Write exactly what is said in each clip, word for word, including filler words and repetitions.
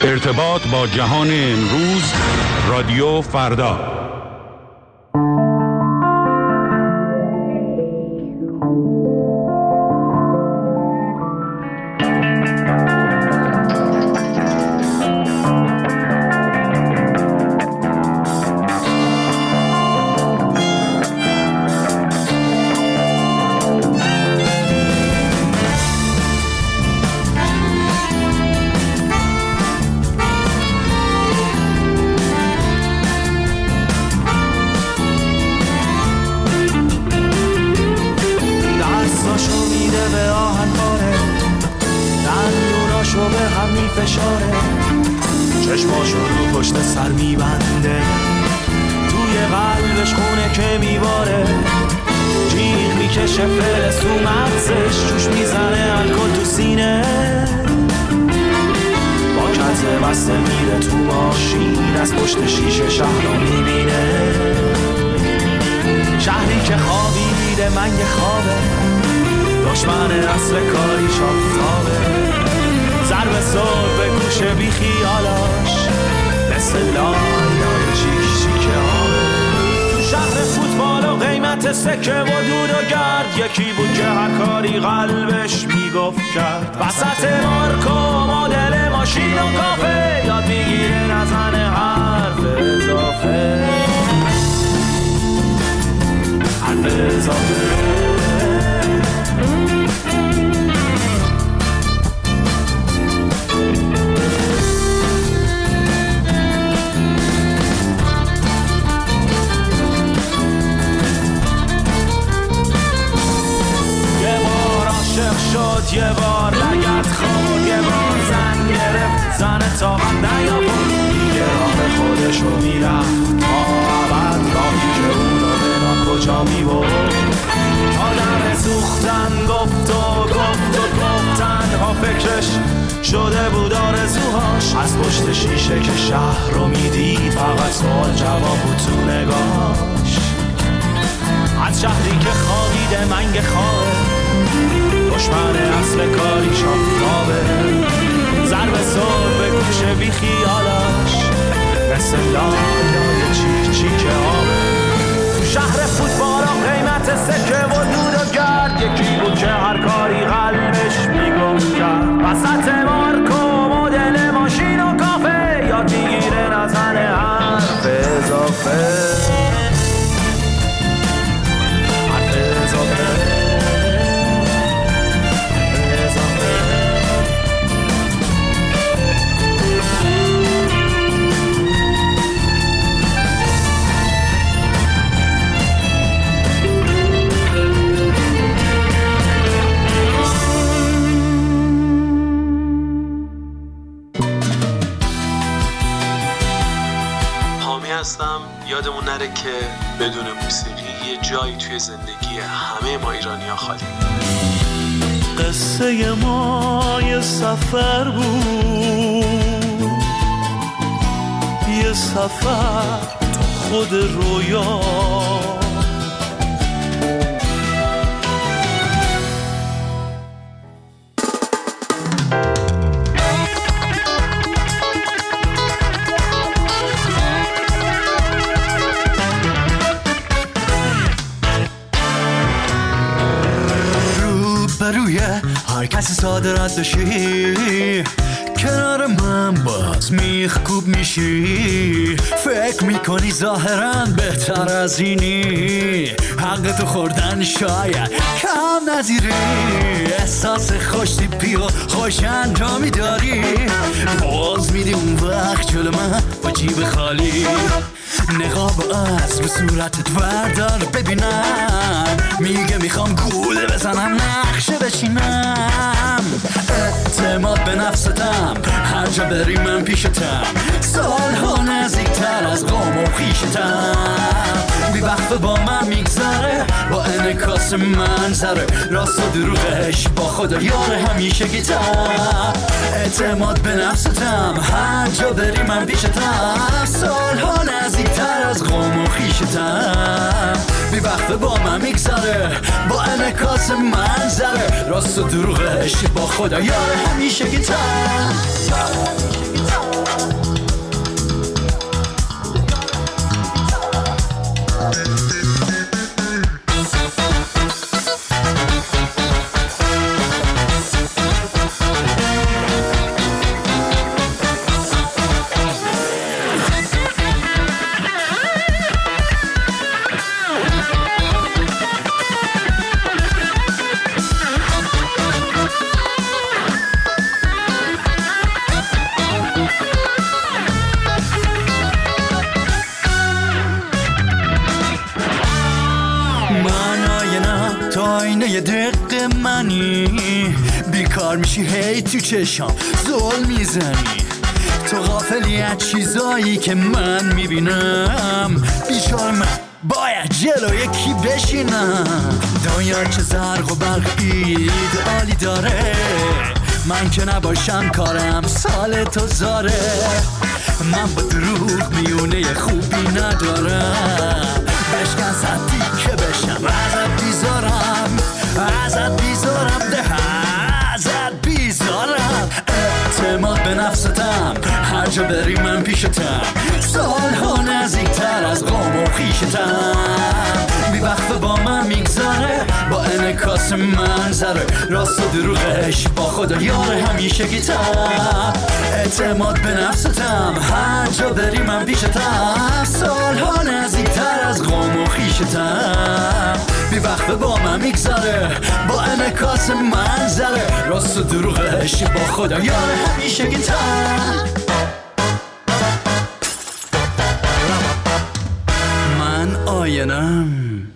ارتباط با جهان امروز، رادیو فردا. یه بار لگت خورد، یه بار زن گرفت، زن طاقت نیاورد، دیگه راه خودشو میرفت تا ابد، راهی که اونو به کجا میبرد. آدم سوختن گفت و گفت و گفت، تنها فکرش شده بود آرزوهاش. از پشت شیشه که شهر رو میدید، فقط سوال جواب بود تو نگاهش. از شهری که خوابیده منگ خوابه، دشمن اصل کاریش آفتابه، ضرب سر به گوش بی خیالاش، مثل لالای چیک چیک آبه. تو شهر فوتبال قیمت سکه و دود و گرد، یکی بود که هر کاری قلبش میگفت کرد. وسط مارکو مدل ماشین و کافه، یاد میگیره نزن حرف اضافه. یادمون نره که بدون موسیقی یه جایی توی زندگی همه ما ایرانی‌ها خالی. قصه ما یه سفر بود، یه سفر تو خود رویا. هر کسی ساده رد بشی، کنار من باز میخکوب میشی. فکر میکنی ظاهرا بهتر از اینی، حق تو خوردن شاید کم نظیری. احساس خوش تیپی و خوش انجامی داری، باز میدی اون وقت جلو من با جیب خالی. نقاب از به صورتت وردار ببینم، میگه میخوام گوله بزنم نقشه بچینم. اعتماد به نفستم، هر جا بری من پیشتم، سالها نزدیکتر از قوم و خیشتم. بی وقت با من میگذره، با انعکاس منظره، راست و دروغش با خدا یار همیشه گیتم. اعتماد به نفستم، هر جا بری من پیشتم، سالها نزدیکتر از قوم و خیشتم. بی وقت با من میگذره، با انعکاس منظره، راست و دروغش با خدا یار همیشه گیتم. دیوونه دق منی، بیکار میشی هی تو چشام زل میزنی. تو غافلی از چیزایی که من میبینم، بیچاره من باید جلو یکی بشینم. دنیا چه زرق و برق ایدئالی داره، من که نباشم کارم سال تو زاره. من با دروغ میونه خوبی ندارم، بشکن صدی که بشم ازت بیزارم، ازت بیزارم ده ازت بیزارم. اعتماد به نفستم، هر جا بری من پیشتم، سالها نزدیکتر از قوم و خیشتم. بی وقت با من میگذاره، با انعکاس منظره، راست و دروغش با خدا یار همیشه گیتم. اعتماد به نفستم، هر جا بری من پیشتم، سالها نزدیکتر از قوم و خیشتم. بی وقت با من میگذاره، با انعکاس منظره، راست و دروغش با خدا یار همیشه گیتم. من آینم.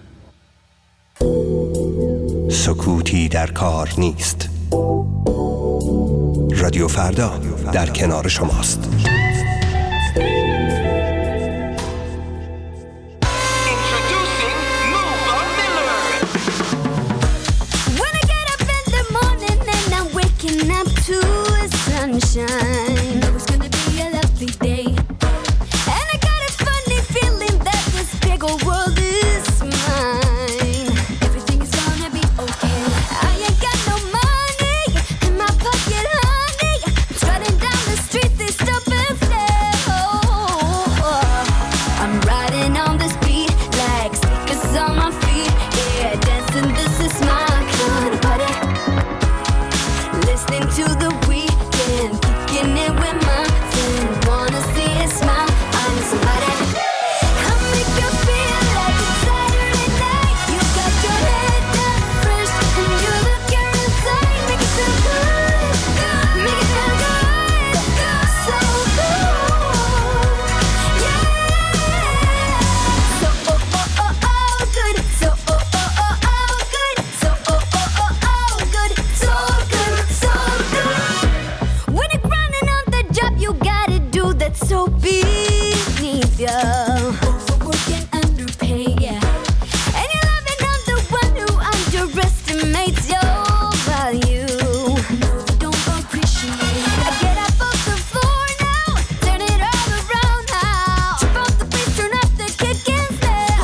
سکوتی در کار نیست. رادیو فردا در کنار شماست. Sunshine, know it's gonna be a lovely day, and I got a funny feeling that this big old world is mine. Everything is gonna be okay. I ain't got no money in my pocket, honey. I'm strutting down the street, they stop and stare. Oh, oh. I'm riding on this beat like sneakers on my feet. Yeah, dancing, this is my kind of party. Listening to the weekend, kicking it with my friend. Wanna see it smile, I'm somebody. I make you feel like it's Saturday night. You got your head down fresh, and you look your inside. Make it feel good, good. Make it feel good, good. So good, yeah. So oh oh oh oh good. So oh oh oh oh good. So oh oh oh oh good. So good, so good. When you're grinding on the job, you gotta do that's so beneath you. Overwork and underpay, yeah. And you're loving on the one who underestimates your value. No, they don't appreciate. I get up off the floor now, turn it all around now. Jump off the bass, turn up the kick and snare.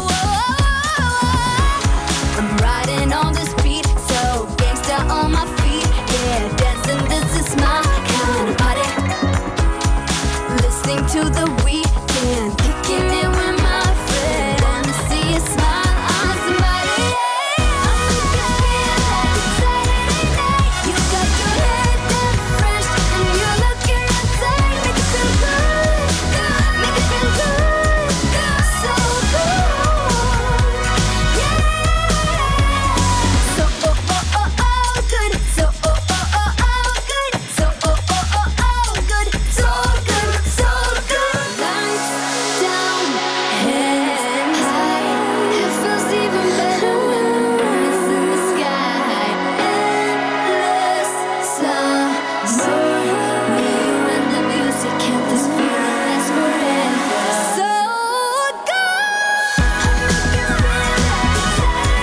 Whoa, I'm riding on this beat, so gangsta on my feet. Yeah, dancing, this is my kind of party. Listening to the weekend, kicking it with my friend. Wanna see you smile, I'm somebody. I make you feel like it's Saturday night. You got your head down fresh, and you're looking inside. Make it feel good, good. Make it feel good, good. So good, yeah. So oh oh oh oh good. So oh oh oh oh good. So oh oh oh oh good. So good, so good. Lights down, hands high. It feels even better when the moon is in the sky. Endless summer, me and the music kept this feeling last forever. So good. I make you feel like it's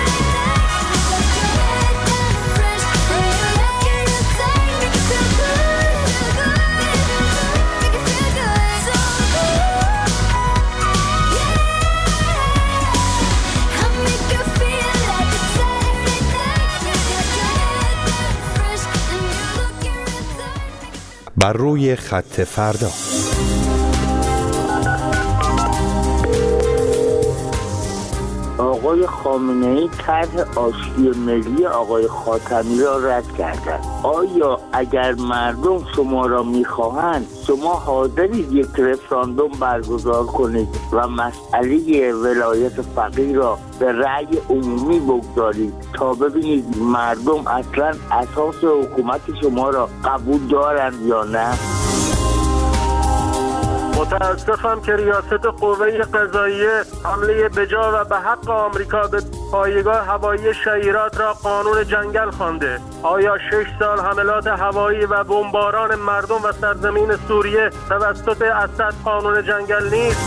Saturday night. You got your head down fresh, and you're looking inside. Make it feel good, feel good, make it feel good, so good, yeah. I make you feel like it's Saturday night. You got your head down fresh, and you're looking inside. بر روی خط فردا. آقای خامنه‌ای طرح آشتی ملی آقای خاتمی را رد کردند. آیا اگر مردم شما را می‌خواهند شما حاضرید یک رفراندوم برگزار کنید و مسئله ولایت فقیه را به رأی عمومی بگذارید تا ببینید مردم اصلا اساس حکومت شما را قبول دارند یا نه؟ متاسفم که ریاست قوه قضاییه حمله بجا و به حق آمریکا به پایگاه هوایی شهیرات را قانون جنگل خوانده؟ آیا شش سال حملات هوایی و بمباران مردم و سرزمین سوریه توسط اسد قانون جنگل نیست؟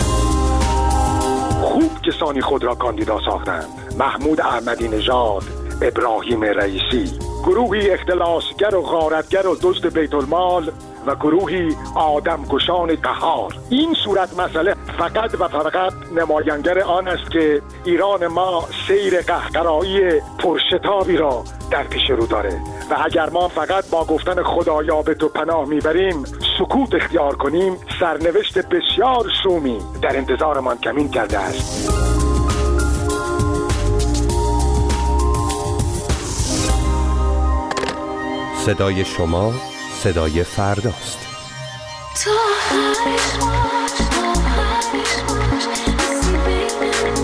خوب کسانی خود را کاندیدا ساختند: محمود احمدی نژاد، ابراهیم رئیسی، گروهی اختلاسگر و غارتگر و دزد بیت المال و گروهی آدمکشان قهار. این صورت مسئله فقط و فقط نمایانگر آن است که ایران ما سیر قهقرایی پرشتابی را در پیش رو داره و اگر ما فقط با گفتن خدایا به تو پناه میبریم سکوت اختیار کنیم، سرنوشت بسیار شومی در انتظارمان کمین کرده است. صدای شما صدای فرداست. تو هرش باش، تو هرش باش، نصیبی